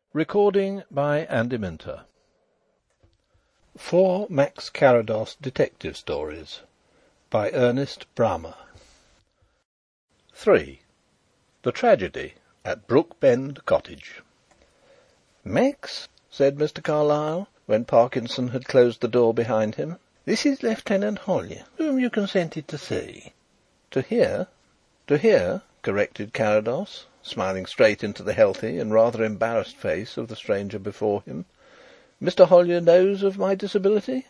Recording by Andy Minter. 4 Max Carrados Detective Stories by Ernest Bramah. 3. The Tragedy at Brookbend Cottage. "Max," said Mr. Carlyle, when Parkinson had closed the door behind him, "this is Lieutenant Hollyer, whom you consented to see." "To hear?" "To hear," corrected Carrados, smiling straight into the healthy and rather embarrassed face of the stranger before him. "Mr. Hollyer knows of my disability?"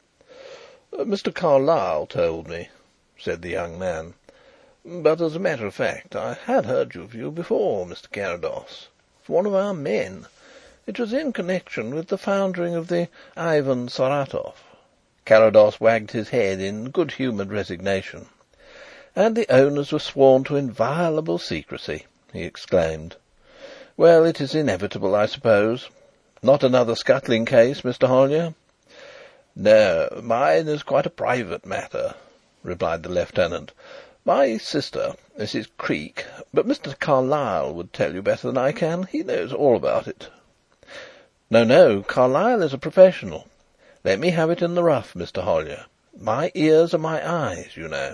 "Mr. Carlyle told me," said the young man. "But as a matter of fact I had heard of you before, Mr. Carrados, from one of our men. It was in connection with the foundering of the Ivan Saratov." Carrados wagged his head in good humoured resignation. "And the owners were sworn to inviolable secrecy!" he exclaimed. "Well, it is inevitable, I suppose. Not another scuttling case, Mr. Hollyer?" "No, mine is quite a private matter," replied the lieutenant. "My sister, Mrs. Creake but Mr. Carlyle would tell you better than I can. He knows all about it." No, Carlyle is a professional. Let me have it in the rough, Mr. Hollyer. My ears are my eyes, you know."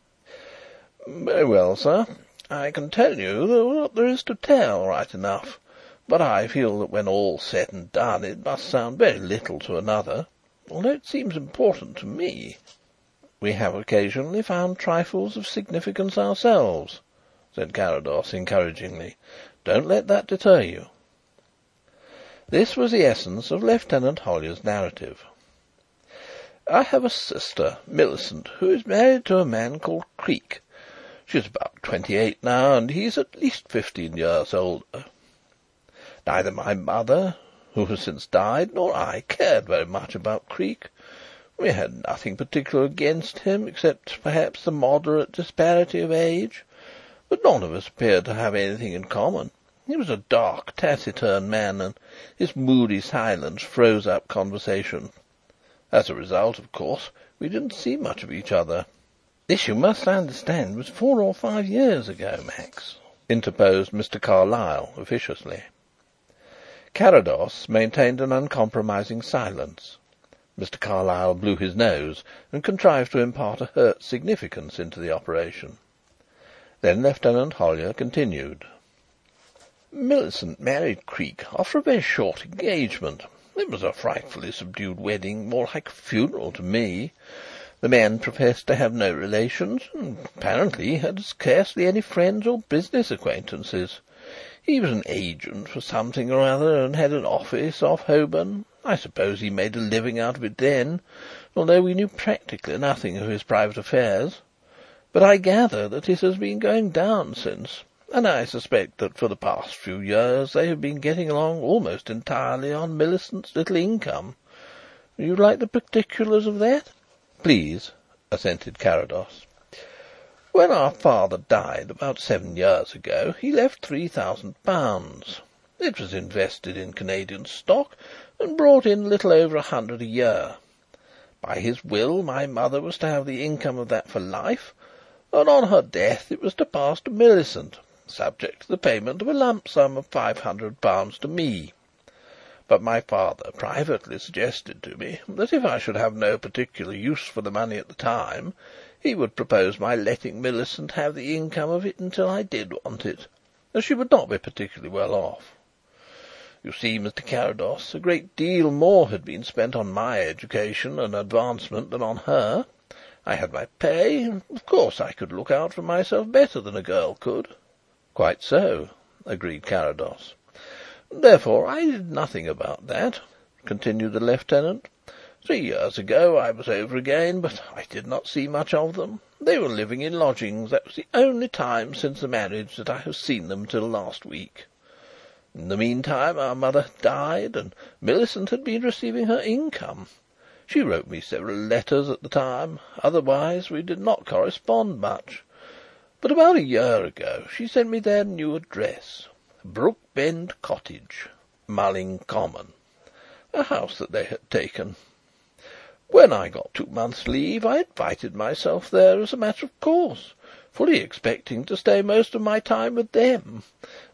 "Very well, sir. I can tell you what there is to tell, right enough, but I feel that when all's said and done it must sound very little to another, although it seems important to me." "We have occasionally found trifles of significance ourselves," said Carrados encouragingly. "Don't let that deter you." This was the essence of Lieutenant Hollyer's narrative. "I have a sister, Millicent, who is married to a man called Creake. She is about 28 now, and he is at least 15 years older. Neither my mother, who has since died, nor I cared very much about Creake. We had nothing particular against him, except perhaps the moderate disparity of age, but none of us appeared to have anything in common. He was a dark, taciturn man, and his moody silence froze up conversation. As a result, of course, we didn't see much of each other." "This, you must understand, was 4 or 5 years ago, Max," interposed Mr. Carlyle officiously. Carrados maintained an uncompromising silence. Mr. Carlyle blew his nose and contrived to impart a hurt significance into the operation. Then Lieutenant Hollyer continued. "Millicent married Creake after a very short engagement. It was a frightfully subdued wedding, more like a funeral to me. The man professed to have no relations, and apparently had scarcely any friends or business acquaintances. He was an agent for something or other, and had an office off Holborn. I suppose he made a living out of it then, although we knew practically nothing of his private affairs. But I gather that it has been going down since, and I suspect that for the past few years they have been getting along almost entirely on Millicent's little income. Would you like the particulars of that?" "Please," assented Carrados. "When our father died about 7 years ago he left £3,000. It was invested in Canadian stock and brought in a little over 100 a year. By his will my mother was to have the income of that for life, and on her death it was to pass to Millicent, subject to the payment of a lump sum of £500 to me. But my father privately suggested to me that if I should have no particular use for the money at the time, he would propose my letting Millicent have the income of it until I did want it, as she would not be particularly well off. You see, Mr. Carrados, a great deal more had been spent on my education and advancement than on her. I had my pay, and of course I could look out for myself better than a girl could." "Quite so," agreed Carrados. "Therefore I did nothing about that," continued the lieutenant. 3 years ago I was over again, but I did not see much of them. They were living in lodgings. That was the only time since the marriage that I have seen them till last week. In the meantime our mother died, and Millicent had been receiving her income. She wrote me several letters at the time. Otherwise we did not correspond much. But about a year ago she sent me their new address, Brookbend Cottage, Mulling Common, a house that they had taken. When I got 2 months' leave I invited myself there as a matter of course, fully expecting to stay most of my time with them,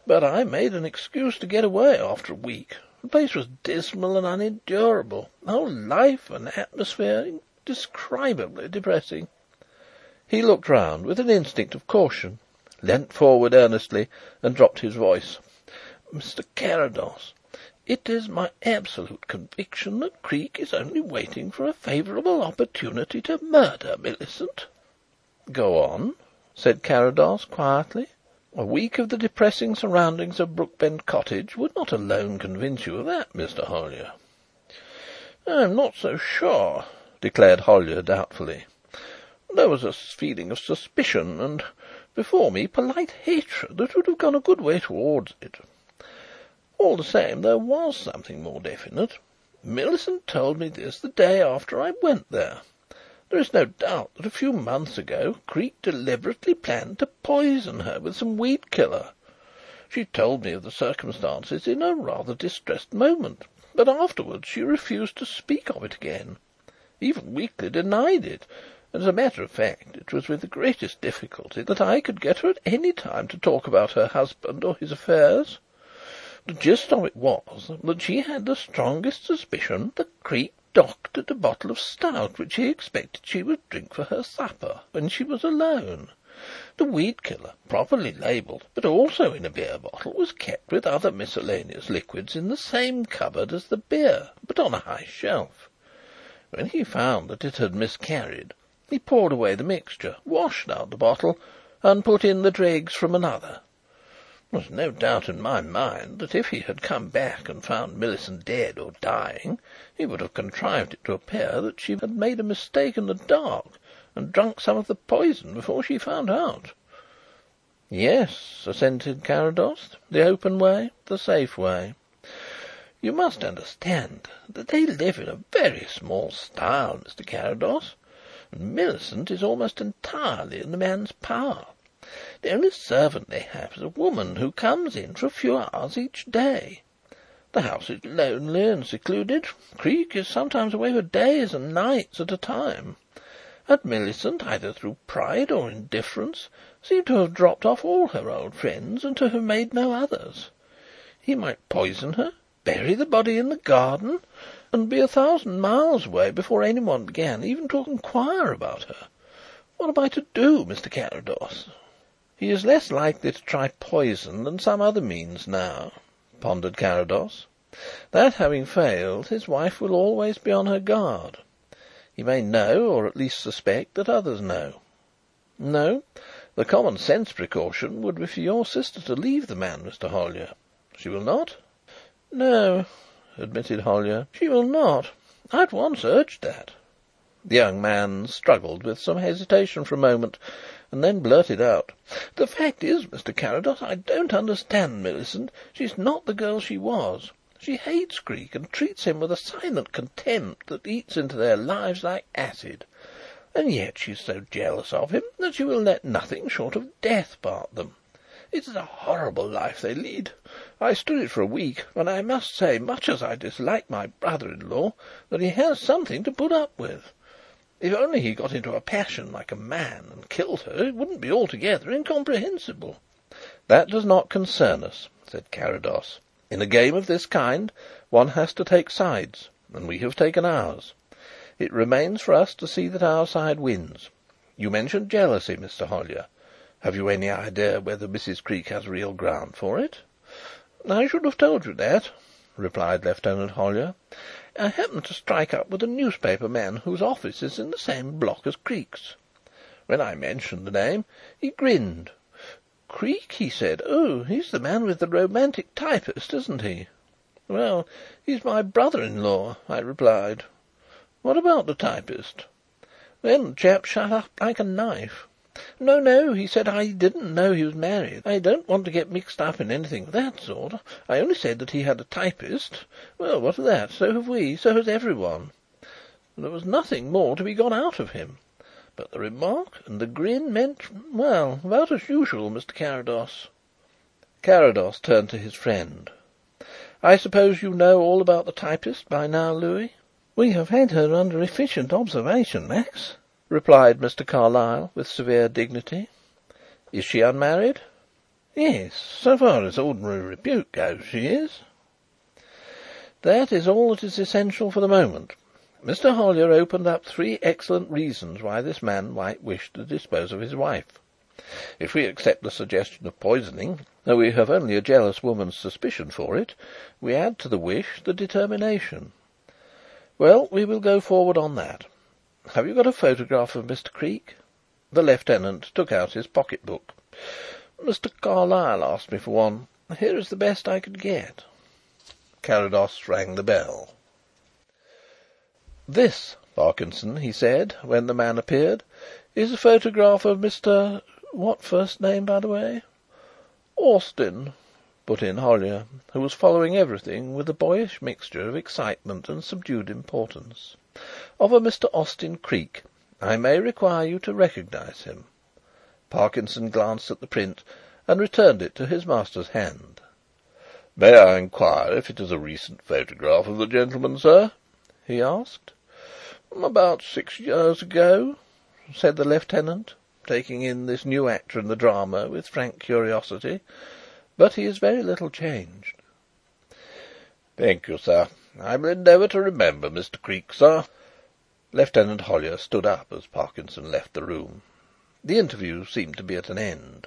But I made an excuse to get away after a week. The place was dismal and unendurable. The whole life and atmosphere indescribably depressing." He looked round with an instinct of caution, leant forward earnestly, and dropped his voice. "Mr. Carrados, it is my absolute conviction that Creake is only waiting for a favourable opportunity to murder Millicent." "Go on," said Carrados quietly. "A week of the depressing surroundings of Brookbend Cottage would not alone convince you of that, Mr. Hollyer." "I'm not so sure," declared Hollyer doubtfully. "There was a feeling of suspicion and, before me, polite hatred that would have gone a good way towards it. All the same, there was something more definite. Millicent told me this the day after I went there. There is no doubt that a few months ago Creake deliberately planned to poison her with some weed killer. She told me of the circumstances in a rather distressed moment, but afterwards she refused to speak of it again, even weakly denied it, and as a matter of fact it was with the greatest difficulty that I could get her at any time to talk about her husband or his affairs. The gist of it was that she had the strongest suspicion that Creake doctored a bottle of stout which he expected she would drink for her supper when she was alone. The weed killer, properly labelled, but also in a beer bottle, was kept with other miscellaneous liquids in the same cupboard as the beer, but on a high shelf. When he found that it had miscarried, he poured away the mixture, washed out the bottle, and put in the dregs from another. There was no doubt in my mind that if he had come back and found Millicent dead or dying, he would have contrived it to appear that she had made a mistake in the dark and drunk some of the poison before she found out." "Yes," assented Carrados. "The open way, the safe way." "You must understand that they live in a very small style, Mr. Carrados, and Millicent is almost entirely in the man's power. The only servant they have is a woman who comes in for a few hours each day. The house is lonely and secluded. Creake is sometimes away for days and nights at a time. And Millicent, either through pride or indifference, seemed to have dropped off all her old friends and to have made no others. He might poison her, bury the body in the garden, and be 1,000 miles away before anyone began even to inquire about her. What am I to do, Mr. Carrados?" "He is less likely to try poison than some other means now," pondered Carrados. "That having failed, his wife will always be on her guard. He may know, or at least suspect, that others know. No, the common sense precaution would be for your sister to leave the man, Mr. Hollyer. She will not?" "No," admitted Hollyer, "she will not. I at once urged that." The young man struggled with some hesitation for a moment, and then blurted out: "The fact is, Mr. Carrados, I don't understand Millicent. She's not the girl she was. She hates Creake and treats him with a silent contempt that eats into their lives like acid. And yet she is so jealous of him that she will let nothing short of death part them. It is a horrible life they lead. I stood it for a week, and I must say, much as I dislike my brother-in-law, that he has something to put up with. If only he got into a passion like a man and killed her, it wouldn't be altogether incomprehensible." "That does not concern us," said Carrados. "In a game of this kind one has to take sides, and we have taken ours. It remains for us to see that our side wins. You mentioned jealousy, Mr. Hollyer. Have you any idea whether Mrs. Creake has real ground for it?" "I should have told you that," replied Lieutenant Hollyer. "I happened to strike up with a newspaper man whose office is in the same block as Creake's. When I mentioned the name he grinned. 'Creake,' he said. 'Oh, he's the man with the romantic typist, isn't he?' 'Well, he's my brother-in-law,' I replied. 'What about the typist?' Then the chap shut up like a knife. 'No,' he said, 'I didn't know he was married. I don't want to get mixed up in anything of that sort. I only said that he had a typist. Well, what of that? So have we. So has everyone.' There was nothing more to be got out of him. But the remark and the grin meant, well, about as usual, Mr. Carrados." Carrados turned to his friend. "I suppose you know all about the typist by now, Louis?" "We have had her under efficient observation, Max," replied Mr. Carlyle with severe dignity. "Is she unmarried?" Yes, so far as ordinary repute goes, she is. That is all that is essential for the moment. Mr. Hollyer opened up 3 excellent reasons why this man might wish to dispose of his wife. If we accept the suggestion of poisoning, though we have only a jealous woman's suspicion for it, we add to the wish the determination. Well, we will go forward on that. Have you got a photograph of Mr. Creake?" The lieutenant took out his pocket-book. "Mr. Carlyle asked me for one. Here is the best I could get." Carrados rang the bell. "This, Parkinson," he said, when the man appeared, "is a photograph of Mr. What first name, by the way?" "Austin," put in Hollyer, who was following everything with a boyish mixture of excitement and subdued importance. "Of a Mr. Austin Creake. I may require you to recognise him." Parkinson glanced at the print and returned it to his master's hand. "May I inquire if it is a recent photograph of the gentleman, sir?" he asked. "About 6 years ago," said the lieutenant, taking in this new actor in the drama with frank curiosity. "But he is very little changed." "Thank you, sir. I will endeavour to remember Mr. Creake, sir." Lieutenant Hollyer stood up as Parkinson left the room. The interview seemed to be at an end.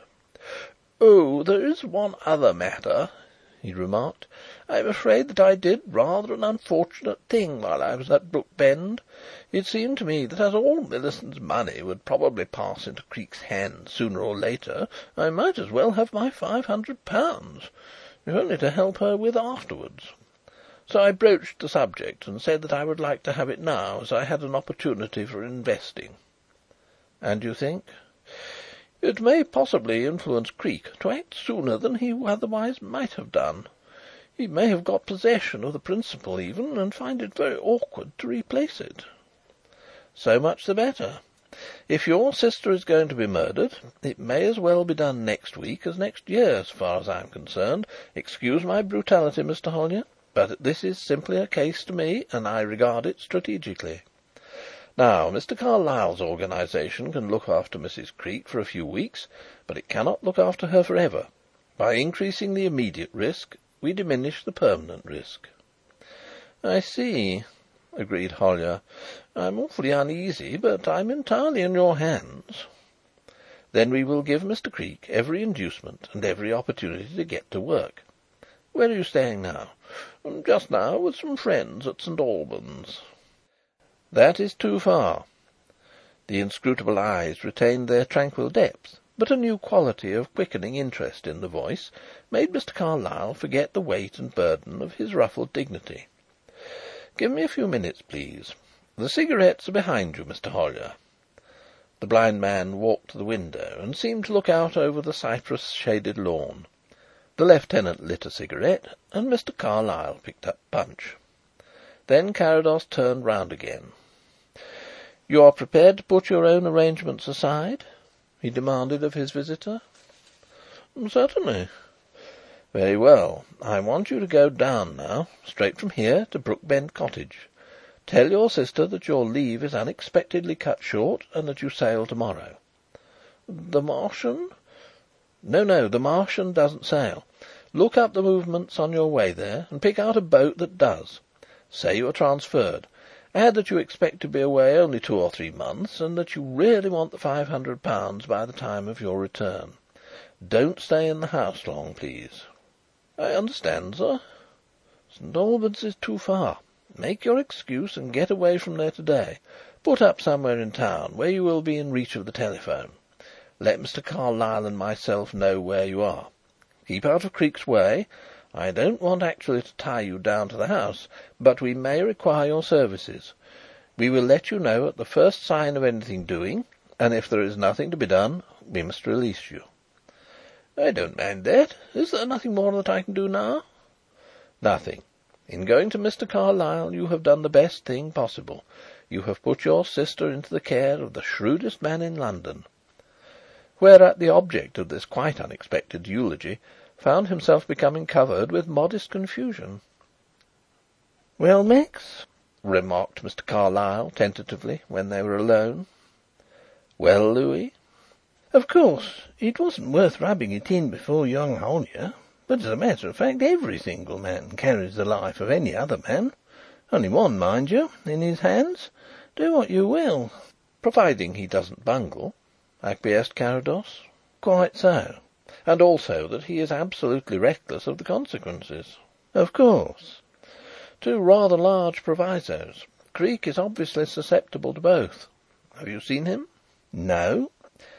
"Oh, there is one other matter," he remarked. "I am afraid that I did rather an unfortunate thing while I was at Brookbend. It seemed to me that as all Millicent's money would probably pass into Creake's hands sooner or later, I might as well have my £500, if only to help her with afterwards. So I broached the subject and said that I would like to have it now, as I had an opportunity for investing." "And you think?" "It may possibly influence Creake to act sooner than he otherwise might have done. He may have got possession of the principal even, and find it very awkward to replace it." "So much the better. If your sister is going to be murdered, it may as well be done next week as next year, as far as I am concerned. Excuse my brutality, Mr. Hollyer, but this is simply a case to me, and I regard it strategically. Now, Mr. Carlyle's organisation can look after Mrs. Creake for a few weeks, but it cannot look after her for ever. By increasing the immediate risk, we diminish the permanent risk." "I see," agreed Hollyer. "I'm awfully uneasy, but I'm entirely in your hands." "Then we will give Mr. Creake every inducement and every opportunity to get to work. Where are you staying now?" "Just now with some friends at St. Albans." "That is too far." The inscrutable eyes retained their tranquil depth, but a new quality of quickening interest in the voice made Mr. Carlyle forget the weight and burden of his ruffled dignity. "Give me a few minutes, please. The cigarettes are behind you, Mr. Hollyer." The blind man walked to the window and seemed to look out over the cypress-shaded lawn. The lieutenant lit a cigarette, and Mr. Carlyle picked up Punch. Then Carrados turned round again. "You are prepared to put your own arrangements aside?" he demanded of his visitor. "Certainly." "Very well. I want you to go down now, straight from here to Brookbend Cottage. Tell your sister that your leave is unexpectedly cut short, and that you sail to-morrow." "The Martian?" No, the Martian doesn't sail. Look up the movements on your way there, and pick out a boat that does. Say you are transferred. Add that you expect to be away only 2 or 3 months, and that you really want the £500 by the time of your return. Don't stay in the house long, please." "I understand, sir." "St. Albans is too far. Make your excuse and get away from there to-day. Put up somewhere in town, where you will be in reach of the telephone. Let Mr. Carlyle and myself know where you are. Keep out of Creake's way. I don't want actually to tie you down to the house, but we may require your services. We will let you know at the first sign of anything doing, and if there is nothing to be done, we must release you." "I don't mind that. Is there nothing more that I can do now?" "Nothing. In going to Mr. Carlyle you have done the best thing possible. You have put your sister into the care of the shrewdest man in London." Whereat the object of this quite unexpected eulogy found himself becoming covered with modest confusion. "Well, Max?" remarked Mr. Carlyle tentatively, when they were alone. "Well, Louis?" Of course, it wasn't worth rubbing it in before young Hollyer, but as a matter of fact every single man carries the life of any other man. Only one, mind you, in his hands. Do what you will." "Providing he doesn't bungle," acquiesced Carrados. "Quite so." "And also that he is absolutely reckless of the consequences." "Of course." "Two rather large provisos. Creake is obviously susceptible to both. Have you seen him?" "No.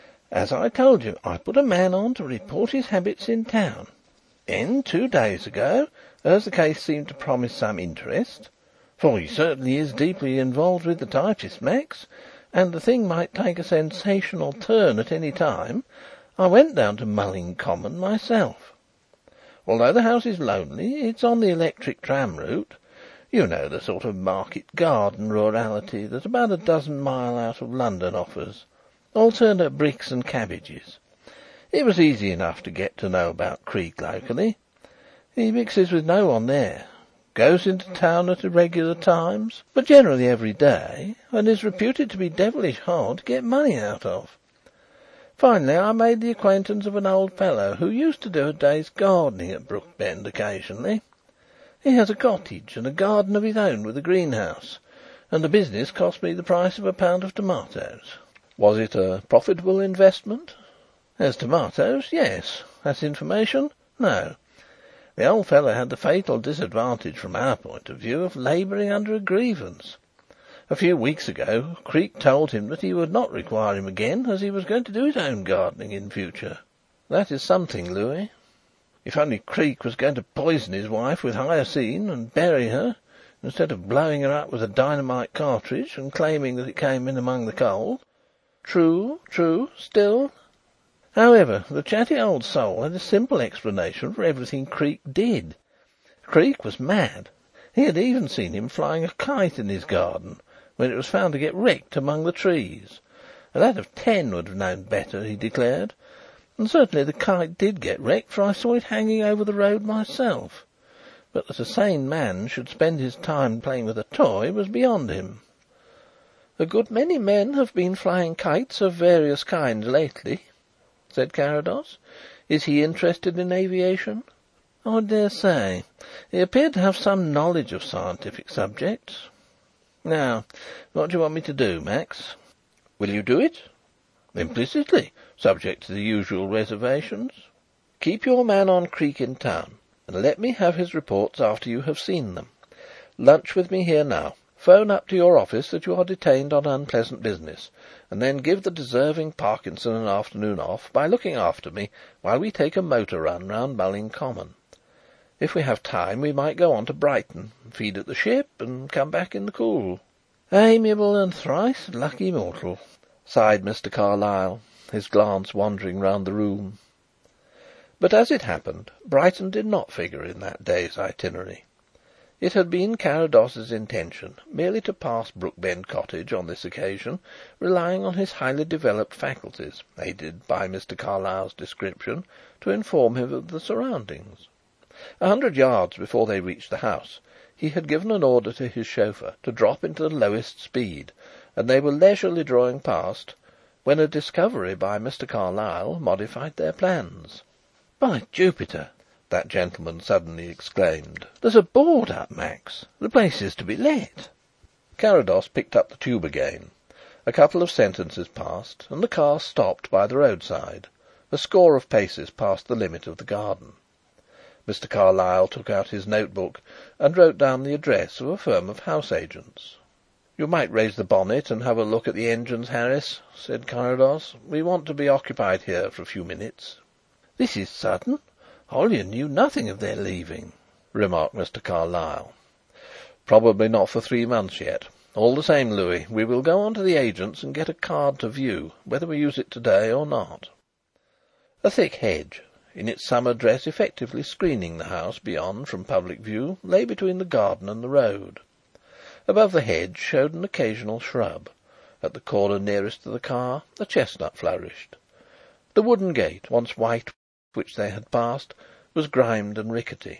As I told you, I put a man on to report his habits in town. Then, 2 days ago, as the case seemed to promise some interest, for he certainly is deeply involved with the typist, Max, and the thing might take a sensational turn at any time, I went down to Mulling Common myself. Although the house is lonely, it's on the electric tram route. You know, the sort of market garden rurality that about a dozen mile out of London offers. Alternate bricks and cabbages. It was easy enough to get to know about Creake locally. He mixes with no one there. Goes into town at irregular times, but generally every day, and is reputed to be devilish hard to get money out of. Finally, I made the acquaintance of an old fellow who used to do a day's gardening at Brookbend occasionally. He has a cottage and a garden of his own with a greenhouse, and the business cost me the price of a pound of tomatoes." "Was it a profitable investment?" "As tomatoes, yes. As information, no. The old fellow had the fatal disadvantage from our point of view of labouring under a grievance. A few weeks ago Creake told him that he would not require him again, as he was going to do his own gardening in future." "That is something, Louis." "If only Creake was going to poison his wife with hyoscine and bury her, instead of blowing her up with a dynamite cartridge and claiming that it came in among the coal." True. Still..." "However, the chatty old soul had a simple explanation for everything Creake did. Creake was mad. He had even seen him flying a kite in his garden, when it was found to get wrecked among the trees. A lad of 10 would have known better, he declared. And certainly the kite did get wrecked, for I saw it hanging over the road myself. But that a sane man should spend his time playing with a toy was beyond him." "A good many men have been flying kites of various kinds lately," said Carrados. "Is he interested in aviation?" "I dare say. He appeared to have some knowledge of scientific subjects. Now, what do you want me to do, Max?" "Will you do it?" "Implicitly, subject to the usual reservations." "Keep your man on Creake in town, and let me have his reports after you have seen them. Lunch with me here now. 'Phone up to your office that you are detained on unpleasant business, and then give the deserving Parkinson an afternoon off by looking after me while we take a motor run round Mulling Common. If we have time we might go on to Brighton, feed at the Ship, and come back in the cool." "Amiable and thrice lucky mortal," sighed Mr. Carlyle, his glance wandering round the room. But as it happened, Brighton did not figure in that day's itinerary. It had been Carrados's intention merely to pass Brookbend Cottage on this occasion, relying on his highly developed faculties, aided by Mr. Carlyle's description, to inform him of the surroundings. 100 yards before they reached the house, he had given an order to his chauffeur to drop into the lowest speed, and they were leisurely drawing past, when a discovery by Mr. Carlyle modified their plans. "By Jupiter!" that gentleman suddenly exclaimed. "There's a board up, Max. The place is to be let." Carrados picked up the tube again. A couple of sentences passed, and the car stopped by the roadside, a score of paces past the limit of the garden. Mr. Carlyle took out his notebook and wrote down the address of a firm of house agents. "You might raise the bonnet and have a look at the engines, Harris," said Carrados. "We want to be occupied here for a few minutes." "This is sudden. Hollyer knew nothing of their leaving," remarked Mr. Carlyle. "Probably not for 3 months yet. All the same, Louis, we will go on to the agents and get a card to view, whether we use it to day or not." A thick hedge, in its summer dress effectively screening the house beyond from public view, lay between the garden and the road. Above the hedge showed an occasional shrub. At the corner nearest to the car a chestnut flourished. The wooden gate, once white, which they had passed, was grimed and rickety.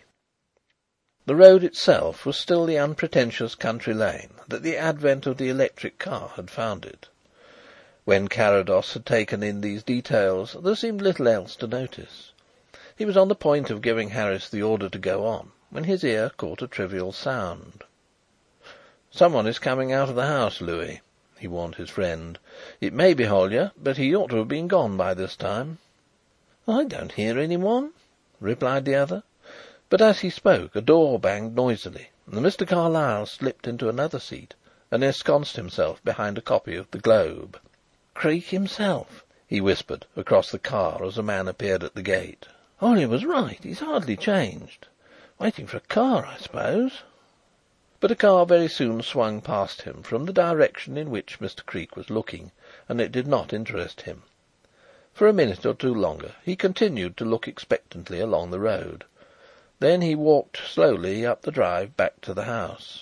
The road itself was still the unpretentious country lane that the advent of the electric car had found it. When Carrados had taken in these details, there seemed little else to notice. He was on the point of giving Harris the order to go on, when his ear caught a trivial sound. "Someone is coming out of the house, Louis," he warned his friend. "It may be Hollyer, but he ought to have been gone by this time." "I don't hear anyone," replied the other. But as he spoke a door banged noisily, and Mr. Carlyle slipped into another seat and ensconced himself behind a copy of the Globe. "Creake himself," he whispered across the car as a man appeared at the gate. "Hollyer was right. He's hardly changed. Waiting for a car, I suppose." But a car very soon swung past him from the direction in which Mr. Creake was looking, and it did not interest him. For a minute or two longer he continued to look expectantly along the road. Then he walked slowly up the drive back to the house.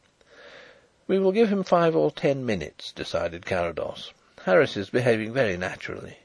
"We will give him 5 or 10 minutes," decided Carrados. "Harris is behaving very naturally."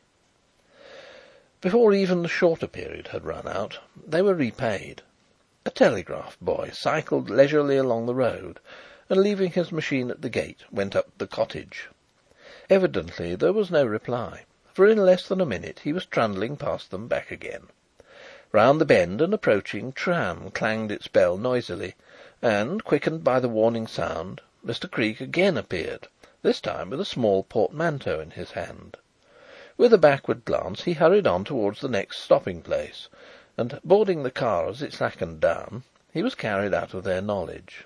Before even the shorter period had run out, they were repaid. A telegraph boy cycled leisurely along the road, and leaving his machine at the gate, went up the cottage. Evidently there was no reply, for in less than a minute he was trundling past them back again. Round the bend an approaching tram clanged its bell noisily, and, quickened by the warning sound, Mr. Creake again appeared, this time with a small portmanteau in his hand. With a backward glance he hurried on towards the next stopping place, and, boarding the car as it slackened down, he was carried out of their knowledge.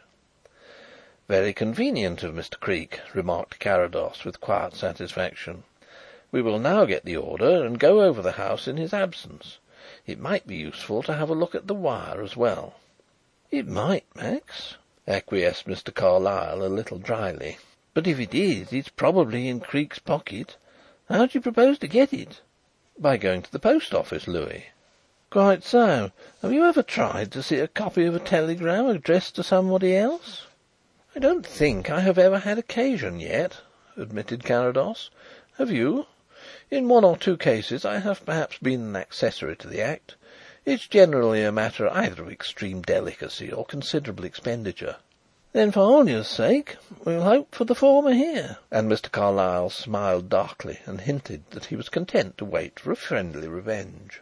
"Very convenient of Mr. Creake," remarked Carrados with quiet satisfaction. "We will now get the order and go over the house in his absence. It might be useful to have a look at the wire as well." "It might, Max," acquiesced Mr. Carlyle a little dryly. "But if it is, it's probably in Creake's pocket. How do you propose to get it?" "By going to the post office, Louis." "Quite so. Have you ever tried to see a copy of a telegram addressed to somebody else?" "I don't think I have ever had occasion yet," admitted Carrados. "Have you?" "In 1 or 2 cases I have perhaps been an accessory to the act. It's generally a matter either of extreme delicacy or considerable expenditure." "Then for Hollyer's sake we'll hope for the former here." And Mr. Carlyle smiled darkly and hinted that he was content to wait for a friendly revenge.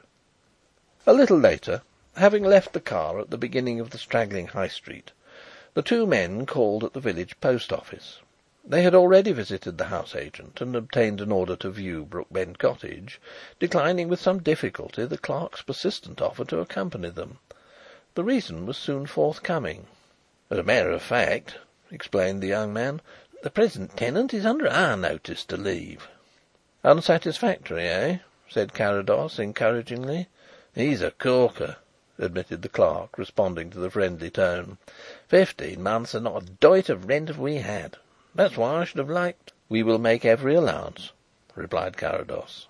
A little later, having left the car at the beginning of the straggling High Street, the two men called at the village post office. They had already visited the house agent and obtained an order to view Brookbend Cottage, declining with some difficulty the clerk's persistent offer to accompany them. The reason was soon forthcoming. "As a matter of fact," explained the young man, "the present tenant is under our notice to leave." "Unsatisfactory, eh?" said Carrados encouragingly. "He's a corker," admitted the clerk, responding to the friendly tone. 15 months and not a doit of rent have we had. That's why I should have liked—" "We will make every allowance," replied Carrados.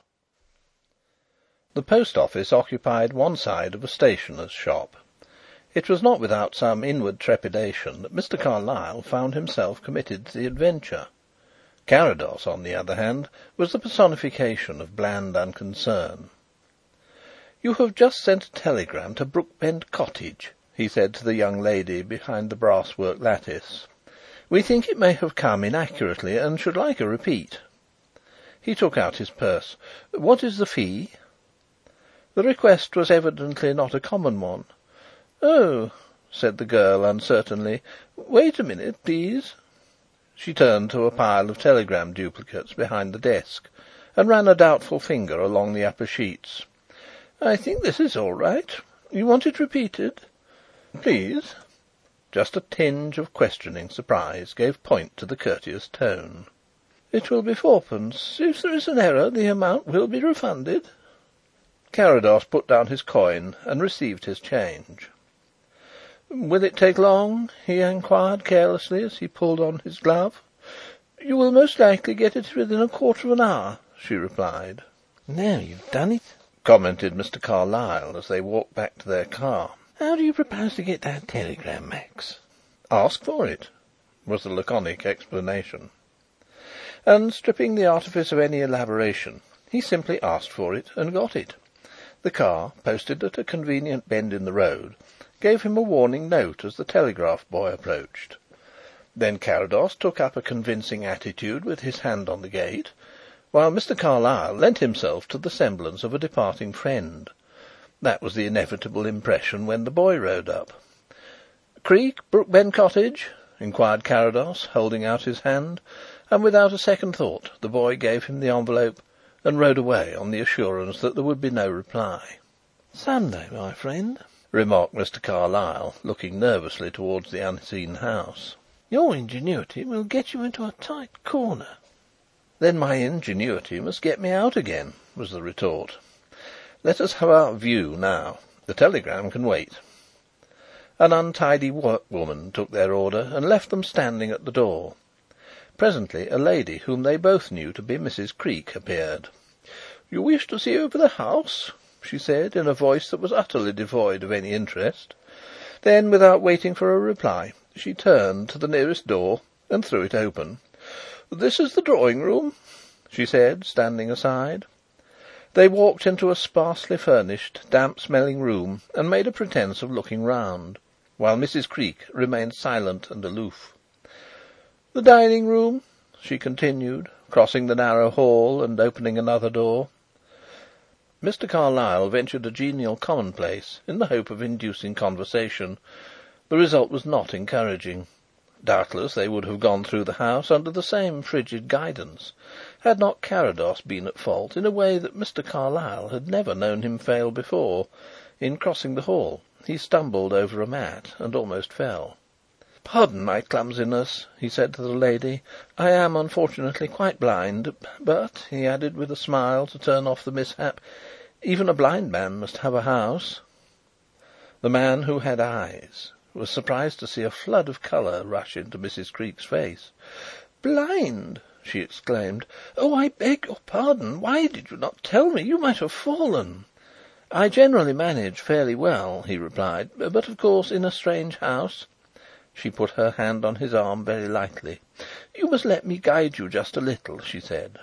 The post office occupied one side of a stationer's shop. It was not without some inward trepidation that Mr. Carlyle found himself committed to the adventure. Carrados, on the other hand, was the personification of bland unconcern. "You have just sent a telegram to Brookbend Cottage," he said to the young lady behind the brasswork lattice. "We think it may have come inaccurately and should like a repeat." He took out his purse. "What is the fee?" The request was evidently not a common one. "Oh," said the girl uncertainly. "Wait a minute, please." She turned to a pile of telegram duplicates behind the desk and ran a doubtful finger along the upper sheets. "I think this is all right. You want it repeated?" "Please." Just a tinge of questioning surprise gave point to the courteous tone. "It will be 4d. If there is an error the amount will be refunded." Carrados put down his coin and received his change. "Will it take long?" he inquired carelessly as he pulled on his glove. "You will most likely get it within a quarter of an hour," she replied. "Now you've done it," commented Mr. Carlyle as they walked back to their car. "How do you propose to get that telegram, Max?" "Ask for it," was the laconic explanation. And, stripping the artifice of any elaboration, he simply asked for it and got it. The car, posted at a convenient bend in the road, gave him a warning note as the telegraph boy approached. Then Carrados took up a convincing attitude with his hand on the gate, while Mr. Carlyle lent himself to the semblance of a departing friend. That was the inevitable impression when the boy rode up. "Creake, Brookbend Cottage?" inquired Carrados, holding out his hand, and without a second thought the boy gave him the envelope and rode away on the assurance that there would be no reply. "Some day, my friend," remarked Mr. Carlyle, looking nervously towards the unseen house, "your ingenuity will get you into a tight corner." "Then my ingenuity must get me out again," was the retort. "Let us have our view now. The telegram can wait." An untidy workwoman took their order and left them standing at the door. Presently a lady whom they both knew to be Mrs. Creake appeared. "You wish to see over the house?" she said, in a voice that was utterly devoid of any interest. Then, without waiting for a reply, she turned to the nearest door and threw it open. "This is the drawing room," she said, standing aside. They walked into a sparsely furnished, damp-smelling room and made a pretence of looking round, while Mrs. Creake remained silent and aloof. "The dining room," she continued, crossing the narrow hall and opening another door. Mr. Carlyle ventured a genial commonplace in the hope of inducing conversation. The result was not encouraging. Doubtless they would have gone through the house under the same frigid guidance, had not Carrados been at fault in a way that Mr. Carlyle had never known him fail before. In crossing the hall he stumbled over a mat and almost fell. "Pardon my clumsiness," he said to the lady. "I am unfortunately quite blind. But," he added with a smile to turn off the mishap, "even a blind man must have a house." The man who had eyes was surprised to see a flood of colour rush into Mrs. Creake's face. "Blind!" she exclaimed. "Oh, I beg your pardon. Why did you not tell me? You might have fallen." "I generally manage fairly well," he replied, "but of course in a strange house." She put her hand on his arm very lightly. "You must let me guide you just a little," she said.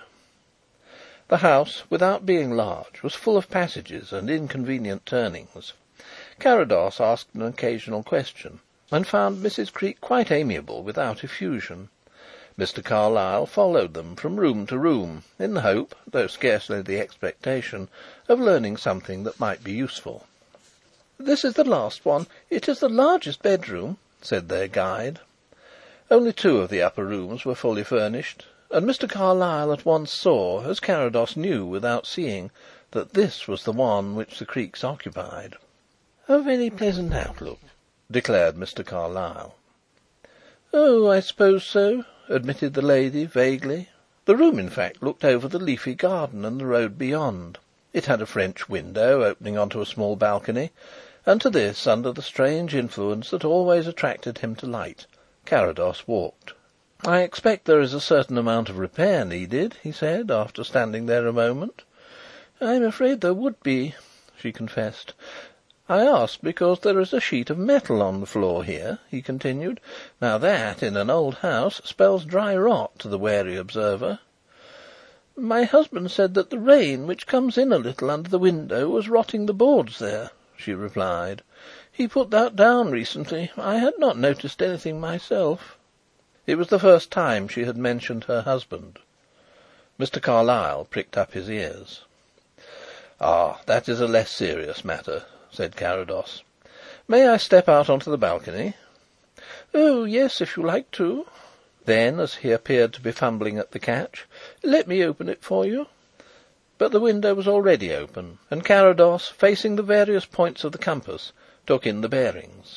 The house, without being large, was full of passages and inconvenient turnings. Carrados asked an occasional question, and found Mrs. Creake quite amiable without effusion. Mr. Carlyle followed them from room to room, in the hope, though scarcely the expectation, of learning something that might be useful. "This is the last one. It is the largest bedroom," said their guide. Only two of the upper rooms were fully furnished, and Mr. Carlyle at once saw, as Carrados knew without seeing, that this was the one which the Creakes occupied. "A very pleasant outlook," declared Mr. Carlyle. "Oh, I suppose so," admitted the lady vaguely. The room, in fact, looked over the leafy garden and the road beyond. It had a French window opening on to a small balcony, and to this, under the strange influence that always attracted him to light, Carrados walked. "I expect there is a certain amount of repair needed," he said, after standing there a moment. "I'm afraid there would be," she confessed. "I ask because there is a sheet of metal on the floor here," he continued. "Now that, in an old house, spells dry rot to the wary observer." "My husband said that the rain, which comes in a little under the window, was rotting the boards there," she replied. "He put that down recently. I had not noticed anything myself." It was the first time she had mentioned her husband. Mr. Carlyle pricked up his ears. "Ah, that is a less serious matter," said Carrados. "May I step out on to the balcony?" "Oh, yes, if you like to." Then, as he appeared to be fumbling at the catch, "Let me open it for you." But the window was already open, and Carrados, facing the various points of the compass, took in the bearings.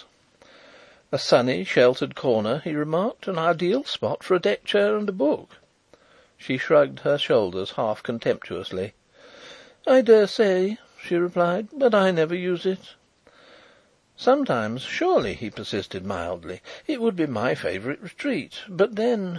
"A sunny, sheltered corner," he remarked. "An ideal spot for a deck chair and a book." She shrugged her shoulders half contemptuously. "I dare say," she replied, "but I never use it." "Sometimes, surely," he persisted mildly, "it would be my favourite retreat. But then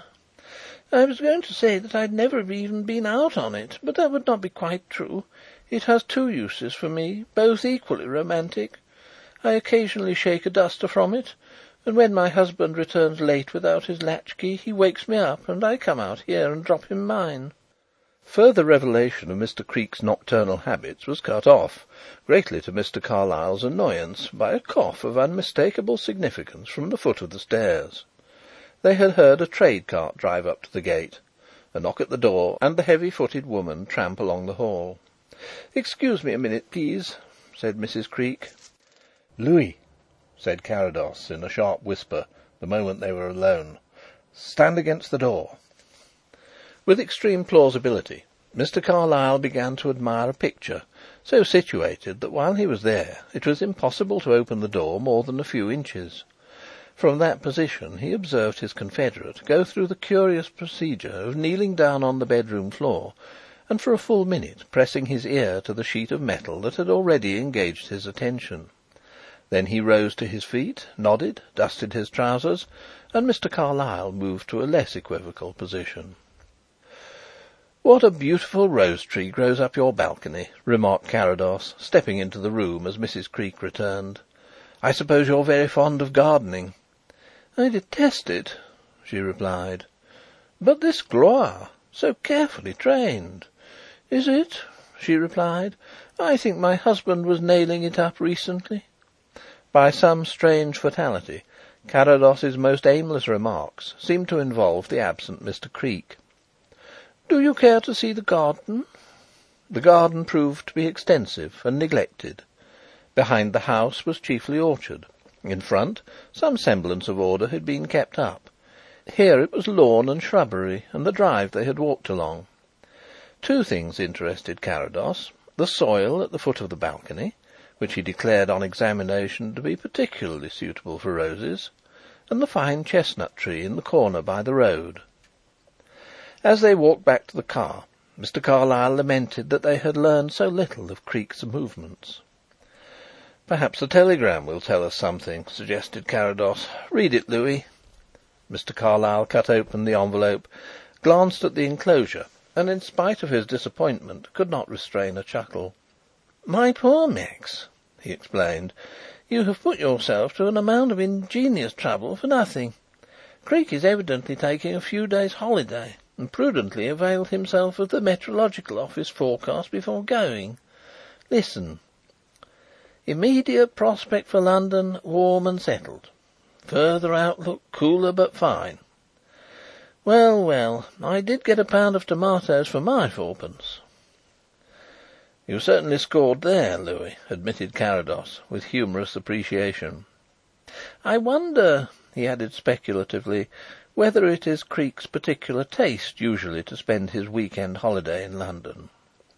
I was going to say that I'd never even been out on it, but that would not be quite true. It has two uses for me, both equally romantic. I occasionally shake a duster from it, and when my husband returns late without his latchkey, he wakes me up, and I come out here and drop him mine." Further revelation of Mr. Creake's nocturnal habits was cut off, greatly to Mr. Carlyle's annoyance, by a cough of unmistakable significance from the foot of the stairs. They had heard a trade cart drive up to the gate, a knock at the door, and the heavy-footed woman tramp along the hall. "Excuse me a minute, please," said Mrs. Creake. "Louis," said Carrados in a sharp whisper the moment they were alone, "stand against the door." With extreme plausibility, Mr. Carlyle began to admire a picture so situated that while he was there it was impossible to open the door more than a few inches. From that position he observed his confederate go through the curious procedure of kneeling down on the bedroom floor and for a full minute pressing his ear to the sheet of metal that had already engaged his attention. Then he rose to his feet, nodded, dusted his trousers, and Mr. Carlyle moved to a less equivocal position. "What a beautiful rose tree grows up your balcony," remarked Carrados, stepping into the room as Mrs. Creake returned. "I suppose you're very fond of gardening?" "I detest it," she replied. "But this Gloire, so carefully trained." "Is it?" she replied. "I think my husband was nailing it up recently." By some strange fatality, Carrados's most aimless remarks seemed to involve the absent Mr. Creake. "Do you care to see the garden?" The garden proved to be extensive and neglected. Behind the house was chiefly orchard. In front, some semblance of order had been kept up. Here it was lawn and shrubbery, and the drive they had walked along. Two things interested Carrados: the soil at the foot of the balcony, which he declared on examination to be particularly suitable for roses, and the fine chestnut tree in the corner by the road. As they walked back to the car, Mr. Carlyle lamented that they had learned so little of Creake's movements. "Perhaps the telegram will tell us something," suggested Carrados. "Read it, Louis." Mr. Carlyle cut open the envelope, glanced at the enclosure, and in spite of his disappointment could not restrain a chuckle. "My poor Max," he explained, "you have put yourself to an amount of ingenious trouble for nothing. Creake is evidently taking a few days' holiday, and prudently availed himself of the Meteorological Office forecast before going. Listen. Immediate prospect for London, warm and settled. Further outlook, cooler but fine. Well, well, I did get a pound of tomatoes for my fourpence." "You certainly scored there, Louis," admitted Carrados, with humorous appreciation. "I wonder," he added speculatively, "whether it is Creake's particular taste usually to spend his week-end holiday in London."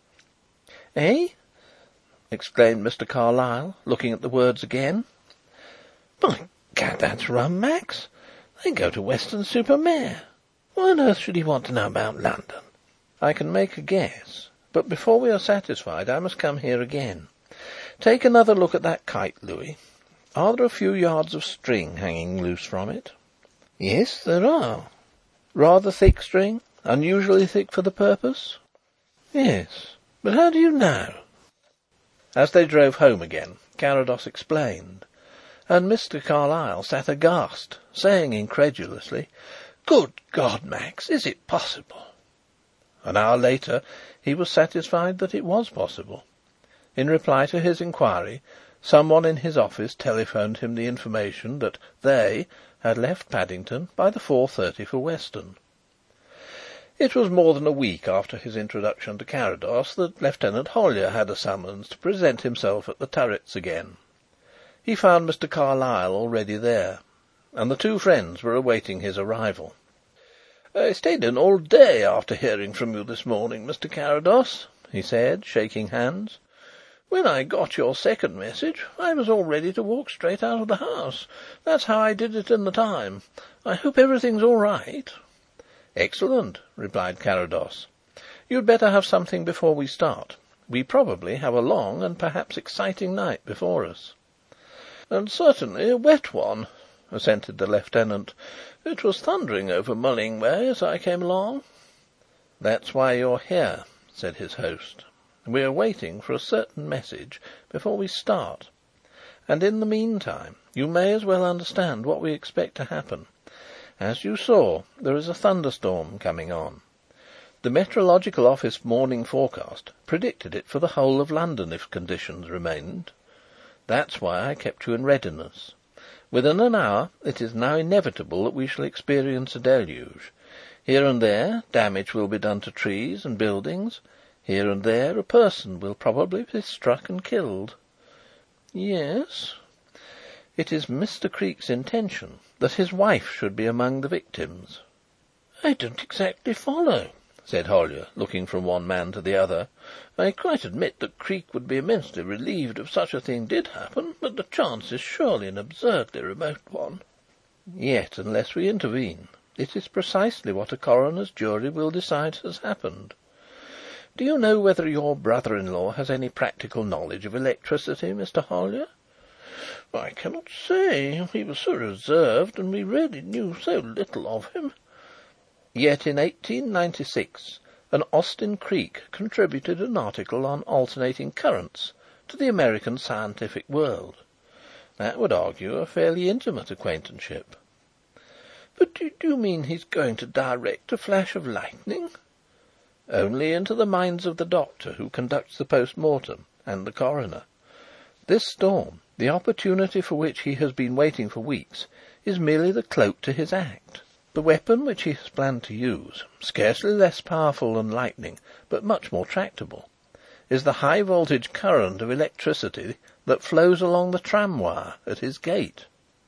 "Eh?" exclaimed Mr. Carlyle, looking at the words again. "By Gad, that's rum, Max. They go to Weston-super-Mare. Why on earth should he want to know about London?" "I can make a guess. But before we are satisfied I must come here again. Take another look at that kite, Louis. Are there a few yards of string hanging loose from it?" "Yes, there are." "Rather thick string? Unusually thick for the purpose?" "Yes. But how do you know?" As they drove home again, Carrados explained, and Mr. Carlyle sat aghast, saying incredulously, "Good God, Max, is it possible?" An hour later he was satisfied that it was possible. In reply to his inquiry, someone in his office telephoned him the information that "they" had left Paddington by the 4:30 for Weston. It was more than a week after his introduction to Carrados that Lieutenant Hollyer had a summons to present himself at the Turrets again. He found Mr. Carlyle already there, and the two friends were awaiting his arrival. "I stayed in all day after hearing from you this morning, Mr. Carrados," he said, shaking hands. "When I got your second message I was all ready to walk straight out of the house. That's how I did it in the time. I hope everything's all right." "Excellent," replied Carrados. "You'd better have something before we start. We probably have a long and perhaps exciting night before us." "And certainly a wet one," assented the lieutenant. "It was thundering over Mulling way as I came along." "That's why you're here," said his host. "We are waiting for a certain message before we start. And in the meantime you may as well understand what we expect to happen. As you saw, there is a thunderstorm coming on. The Meteorological Office morning forecast predicted it for the whole of London if conditions remained. That's why I kept you in readiness. Within an hour it is now inevitable that we shall experience a deluge. Here and there damage will be done to trees and buildings. Here and there a person will probably be struck and killed." "Yes." "It is Mr. Creake's intention that his wife should be among the victims." "I don't exactly follow," said Hollyer, looking from one man to the other. "I quite admit that Creake would be immensely relieved if such a thing did happen, but the chance is surely an absurdly remote one." "Yet, unless we intervene, it is precisely what a coroner's jury will decide has happened. Do you know whether your brother-in-law has any practical knowledge of electricity, Mr. Hollyer?" "I cannot say. He was so reserved, and we really knew so little of him." "Yet in 1896 an Austin Creake contributed an article on alternating currents to the American Scientific World. That would argue a fairly intimate acquaintanceship." "But do you mean he's going to direct a flash of lightning?" "Only into the minds of the doctor who conducts the post-mortem and the coroner. This storm, the opportunity for which he has been waiting for weeks, is merely the cloak to his act. The weapon which he has planned to use, scarcely less powerful than lightning, but much more tractable, is the high-voltage current of electricity that flows along the tram wire at his gate."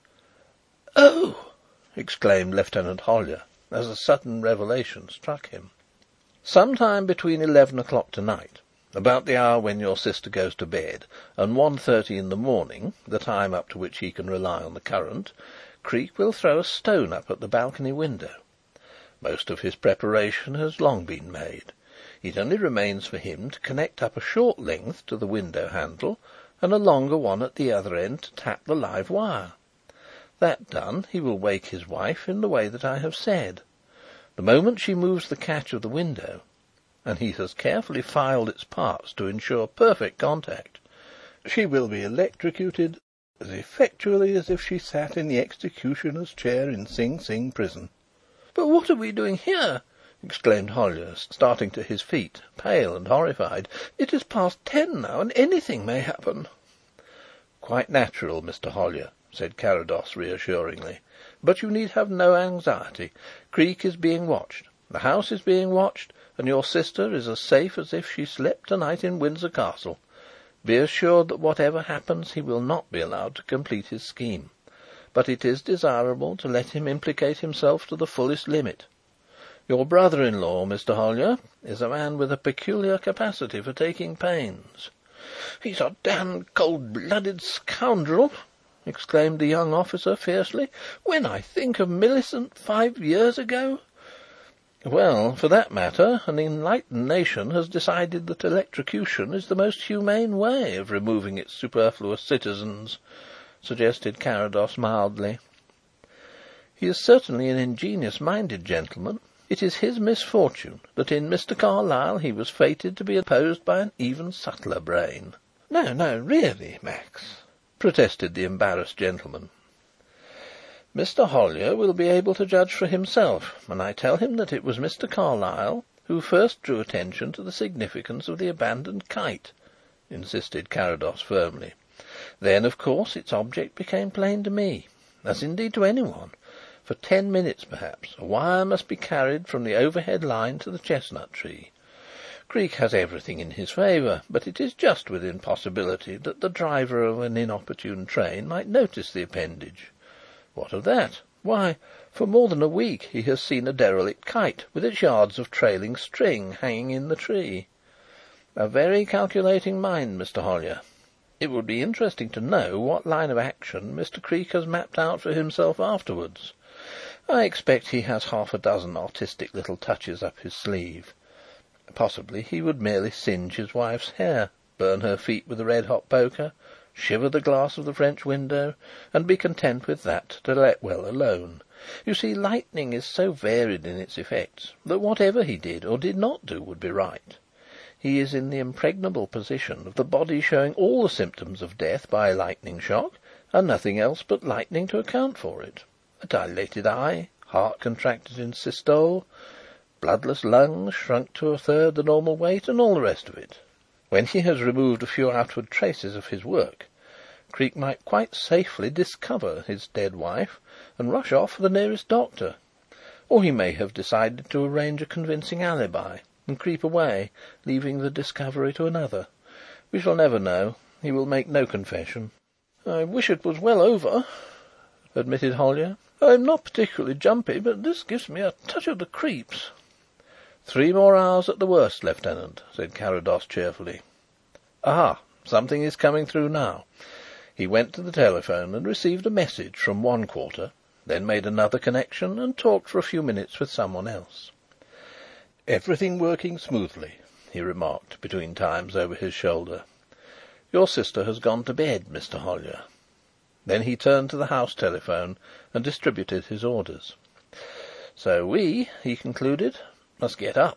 "Oh!" exclaimed Lieutenant Hollyer, as a sudden revelation struck him. "Some time between 11 o'clock tonight, about the hour when your sister goes to bed, and 1:30 in the morning, the time up to which he can rely on the current, Creake will throw a stone up at the balcony window. Most of his preparation has long been made. It only remains for him to connect up a short length to the window handle and a longer one at the other end to tap the live wire. That done, he will wake his wife in the way that I have said. The moment she moves the catch of the window, and he has carefully filed its parts to ensure perfect contact, she will be electrocuted as effectually as if she sat in the executioner's chair in Sing Sing prison." "But what are we doing here?" exclaimed Hollyer, starting to his feet, pale and horrified. "It is past 10 now, and anything may happen." "Quite natural, Mr. Hollyer," said Carrados reassuringly. "But you need have no anxiety. Creake is being watched, the house is being watched, and your sister is as safe as if she slept tonight in Windsor Castle. Be assured that whatever happens he will not be allowed to complete his scheme. But it is desirable to let him implicate himself to the fullest limit. Your brother-in-law, Mr. Hollyer, is a man with a peculiar capacity for taking pains." "He's a damned cold-blooded scoundrel!" exclaimed the young officer fiercely. "When I think of Millicent 5 years ago—" "Well, for that matter, an enlightened nation has decided that electrocution is the most humane way of removing its superfluous citizens," suggested Carrados mildly. "He is certainly an ingenious-minded gentleman. It is his misfortune that in Mr. Carlyle he was fated to be opposed by an even subtler brain." No, really, Max," protested the embarrassed gentleman. "Mr. Hollyer will be able to judge for himself when I tell him that it was Mr. Carlyle who first drew attention to the significance of the abandoned kite," insisted Carrados firmly. "Then, of course, its object became plain to me, as indeed to anyone. For 10 minutes, perhaps, a wire must be carried from the overhead line to the chestnut tree. Creake has everything in his favour, but it is just within possibility that the driver of an inopportune train might notice the appendage. What of that? Why, for more than a week he has seen a derelict kite with its yards of trailing string hanging in the tree. A very calculating mind, Mr. Hollyer. It would be interesting to know what line of action Mr. Creake has mapped out for himself afterwards. I expect he has half a dozen artistic little touches up his sleeve. Possibly he would merely singe his wife's hair, burn her feet with a red-hot poker, shiver the glass of the French window, and be content with that to let well alone. You see, lightning is so varied in its effects that whatever he did or did not do would be right. He is in the impregnable position of the body showing all the symptoms of death by lightning shock, and nothing else but lightning to account for it. A dilated eye, heart contracted in systole, bloodless lungs shrunk to 1/3 the normal weight, and all the rest of it. When he has removed a few outward traces of his work, Creake might quite safely discover his dead wife and rush off for the nearest doctor. Or he may have decided to arrange a convincing alibi and creep away, leaving the discovery to another. We shall never know. He will make no confession." "I wish it was well over," admitted Hollyer. "I'm not particularly jumpy, but this gives me a touch of the creeps." "3 more hours at the worst, Lieutenant," said Carrados cheerfully. "Aha! Something is coming through now." He went to the telephone and received a message from one quarter, then made another connection and talked for a few minutes with someone else. "Everything working smoothly," he remarked between times over his shoulder. "Your sister has gone to bed, Mr. Hollyer." Then he turned to the house telephone and distributed his orders. "So we," he concluded, "must get up."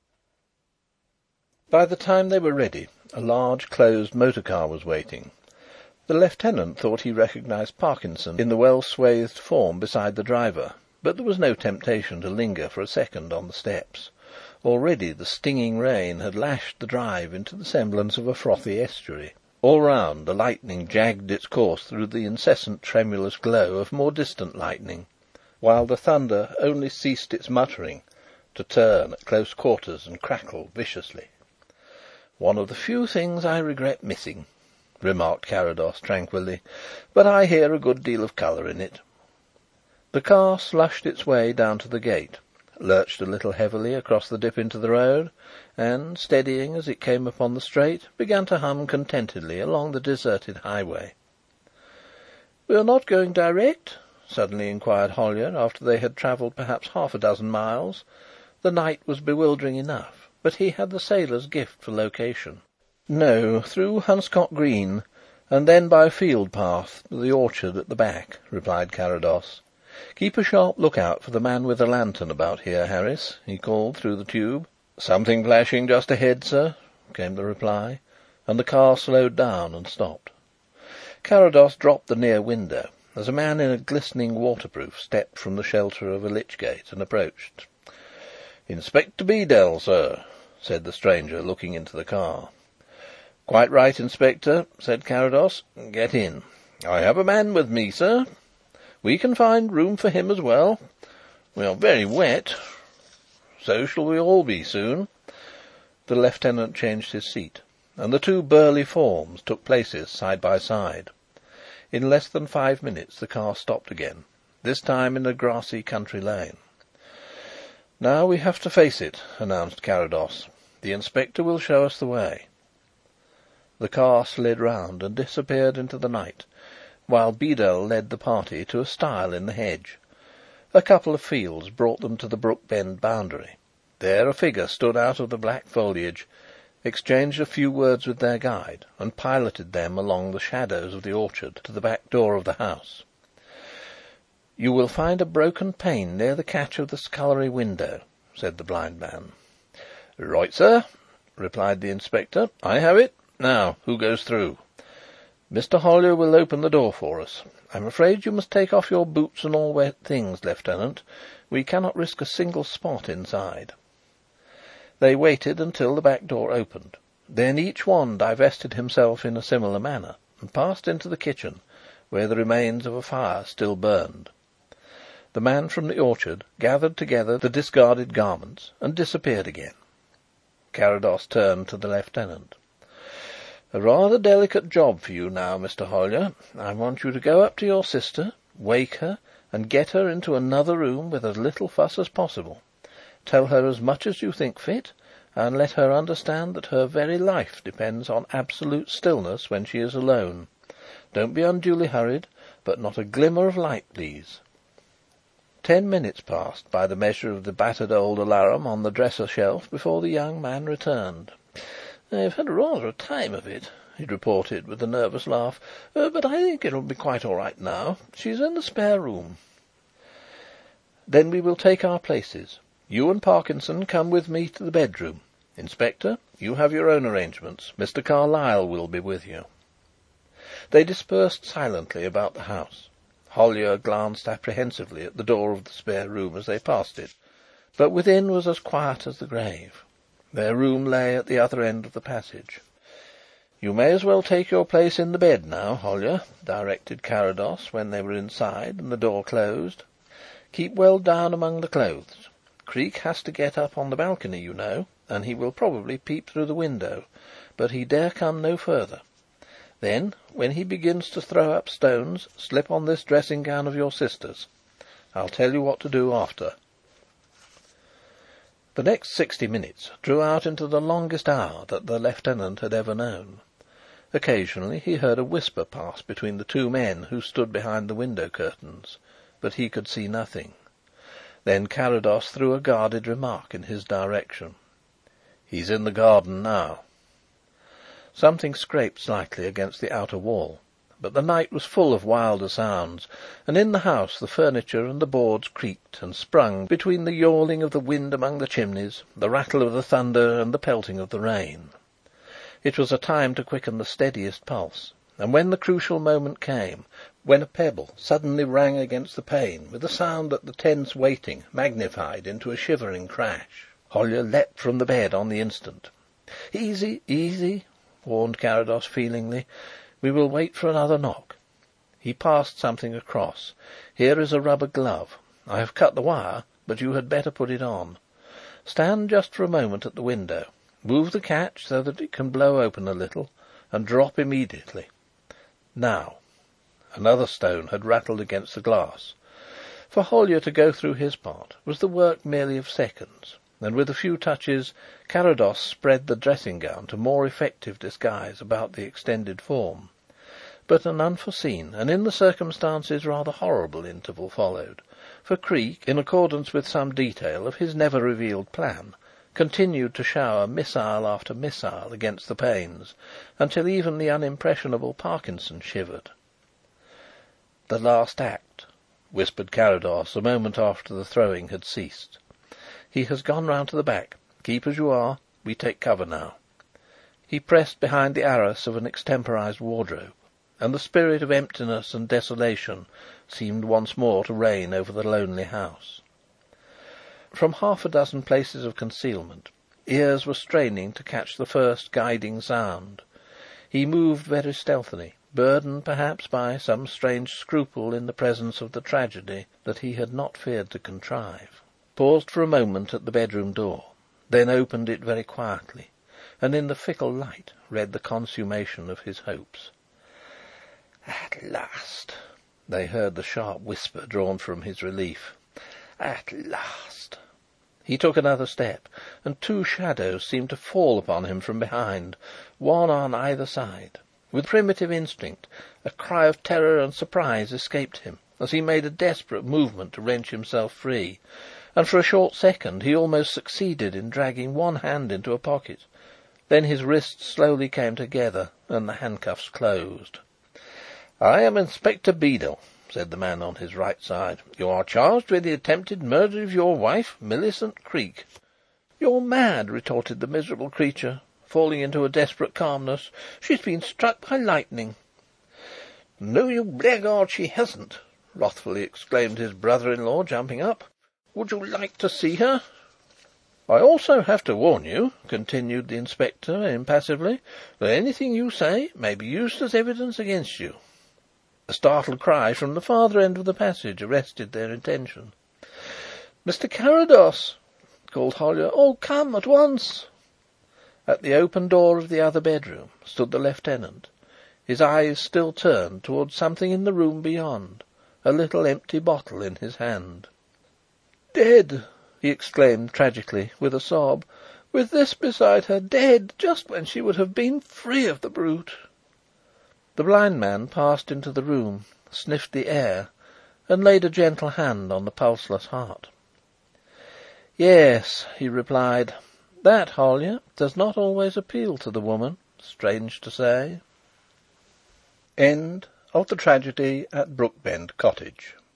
By the time they were ready, a large closed motor car was waiting. The lieutenant thought he recognised Parkinson in the well swathed form beside the driver, but there was no temptation to linger for a second on the steps. Already the stinging rain had lashed the drive into the semblance of a frothy estuary. All round the lightning jagged its course through the incessant tremulous glow of more distant lightning, while the thunder only ceased its muttering to turn at close quarters and crackle viciously. "One of the few things I regret missing," remarked Carrados tranquilly, "but I hear a good deal of colour in it." The car slushed its way down to the gate, lurched a little heavily across the dip into the road, and, steadying as it came upon the straight, began to hum contentedly along the deserted highway. "We are not going direct?" suddenly inquired Hollyer, after they had travelled perhaps half a dozen miles. The night was bewildering enough, but he had the sailor's gift for location. "No, through Hunscott Green, and then by a field path to the orchard at the back," replied Carrados. "Keep a sharp look out for the man with the lantern about here, Harris," he called through the tube. "Something flashing just ahead, sir," came the reply, and the car slowed down and stopped. Carrados dropped the near window as a man in a glistening waterproof stepped from the shelter of a lich gate and approached. "Inspector Beedel, sir," said the stranger, looking into the car. "Quite right, Inspector," said Carrados. "Get in. I have a man with me, sir. We can find room for him as well. We are very wet. So shall we all be soon." The lieutenant changed his seat, and the two burly forms took places side by side. In less than 5 minutes the car stopped again, this time in a grassy country lane. "Now we have to face it," announced Carrados. "The inspector will show us the way." The car slid round and disappeared into the night, while Beedel led the party to a stile in the hedge. A couple of fields brought them to the Brook Bend boundary. There a figure stood out of the black foliage, exchanged a few words with their guide, and piloted them along the shadows of the orchard to the back door of the house. "You will find a broken pane near the catch of the scullery window," said the blind man. "Right, sir," replied the inspector. "I have it. Now, who goes through?" "Mr. Hollyer will open the door for us. I'm afraid you must take off your boots and all wet things, Lieutenant. We cannot risk a single spot inside." They waited until the back door opened. Then each one divested himself in a similar manner, and passed into the kitchen, where the remains of a fire still burned. The man from the orchard gathered together the discarded garments and disappeared again. Carrados turned to the lieutenant. "A rather delicate job for you now, Mr. Hollyer. I want you to go up to your sister, wake her, and get her into another room with as little fuss as possible. Tell her as much as you think fit, and let her understand that her very life depends on absolute stillness when she is alone. Don't be unduly hurried, but not a glimmer of light, please." 10 minutes passed by the measure of the battered old alarum on the dresser shelf before the young man returned. "I've had rather a time of it," he reported with a nervous laugh, "but I think it'll be quite all right now. She's in the spare room." "Then we will take our places. You and Parkinson come with me to the bedroom. Inspector, you have your own arrangements. Mr. Carlyle will be with you." They dispersed silently about the house. Hollyer glanced apprehensively at the door of the spare room as they passed it, but within was as quiet as the grave. Their room lay at the other end of the passage. "You may as well take your place in the bed now, Hollyer," directed Carrados when they were inside and the door closed. Keep well down among the clothes. Creake has to get up on the balcony, you know, and he will probably peep through the window, but he dare come no further. Then, when he begins to throw up stones, slip on this dressing-gown of your sister's. I'll tell you what to do after." The next 60 minutes drew out into the longest hour that the lieutenant had ever known. Occasionally he heard a whisper pass between the two men who stood behind the window curtains, but he could see nothing. Then Carrados threw a guarded remark in his direction. "He's in the garden now." Something scraped slightly against the outer wall, but the night was full of wilder sounds, and in the house the furniture and the boards creaked and sprung between the yawling of the wind among the chimneys, the rattle of the thunder, and the pelting of the rain. It was a time to quicken the steadiest pulse, and when the crucial moment came, when a pebble suddenly rang against the pane with a sound that the tense waiting magnified into a shivering crash, Hollyer leapt from the bed on the instant. "Easy, easy," warned Carrados feelingly. "We will wait for another knock." He passed something across. "Here is a rubber glove. I have cut the wire, but you had better put it on. Stand just for a moment at the window. Move the catch so that it can blow open a little, and drop immediately. Now." Another stone had rattled against the glass. For Hollyer to go through his part was the work merely of seconds, and with a few touches Carrados spread the dressing-gown to more effective disguise about the extended form. But an unforeseen and, in the circumstances, rather horrible interval followed, for Creake, in accordance with some detail of his never-revealed plan, continued to shower missile after missile against the panes, until even the unimpressionable Parkinson shivered. "The last act," whispered Carrados a moment after the throwing had ceased. "He has gone round to the back. Keep as you are. We take cover now." He pressed behind the arras of an extemporized wardrobe, and the spirit of emptiness and desolation seemed once more to reign over the lonely house. From half a dozen places of concealment, ears were straining to catch the first guiding sound. He moved very stealthily, burdened perhaps by some strange scruple in the presence of the tragedy that he had not feared to contrive. Paused for a moment at the bedroom door, then opened it very quietly, and in the fickle light read the consummation of his hopes. "At last!" they heard the sharp whisper drawn from his relief. "At last!" He took another step, and two shadows seemed to fall upon him from behind, one on either side. With primitive instinct, a cry of terror and surprise escaped him as he made a desperate movement to wrench himself free, and for a short second he almost succeeded in dragging one hand into a pocket. Then his wrists slowly came together and the handcuffs closed. "I am Inspector Beedel," said the man on his right side. "You are charged with the attempted murder of your wife, Millicent Creake." "You're mad," retorted the miserable creature, falling into a desperate calmness. "She's been struck by lightning." "No, you blackguard, she hasn't," wrathfully exclaimed his brother-in-law, jumping up. "Would you like to see her?" "I also have to warn you," continued the inspector impassively, "that anything you say may be used as evidence against you." A startled cry from the farther end of the passage arrested their attention. "Mr. Carrados!" called Hollyer. "Oh, come at once!" At the open door of the other bedroom stood the lieutenant, his eyes still turned towards something in the room beyond, a little empty bottle in his hand. "Dead!" he exclaimed tragically, with a sob. "With this beside her, dead, just when she would have been free of the brute." The blind man passed into the room, sniffed the air, and laid a gentle hand on the pulseless heart. "Yes," he replied, "that, Hollyer, does not always appeal to the woman, strange to say." End of the tragedy at Brookbend Cottage.